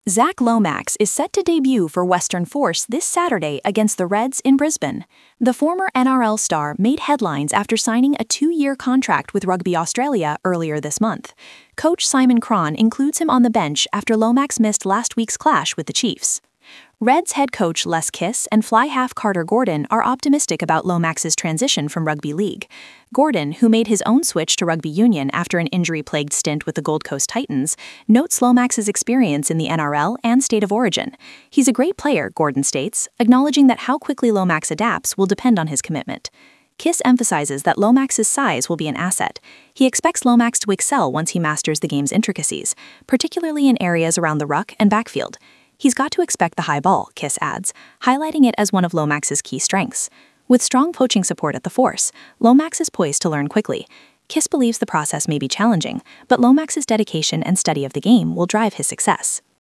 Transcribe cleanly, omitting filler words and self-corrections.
Zach Lomax is set to debut for Western Force this Saturday against the Reds in Brisbane. The former NRL star made headlines after signing a 2-year contract with Rugby Australia earlier this month. Coach Simon Cron includes him on the bench after Lomax missed last week's clash with the Chiefs. Reds head coach Les Kiss and fly half Carter Gordon are optimistic about Lomax's transition from rugby league. Gordon, who made his own switch to rugby union after an injury-plagued stint with the Gold Coast Titans, notes Lomax's experience in the NRL and state of origin. He's a great player, Gordon states, acknowledging that how quickly Lomax adapts will depend on his commitment. Kiss emphasizes that Lomax's size will be an asset. He expects Lomax to excel once he masters the game's intricacies, particularly in areas around the ruck and backfield. He's got to expect the high ball, Kiss adds, highlighting it as one of Lomax's key strengths. With strong coaching support at the Force, Lomax is poised to learn quickly. Kiss believes the process may be challenging, but Lomax's dedication and study of the game will drive his success.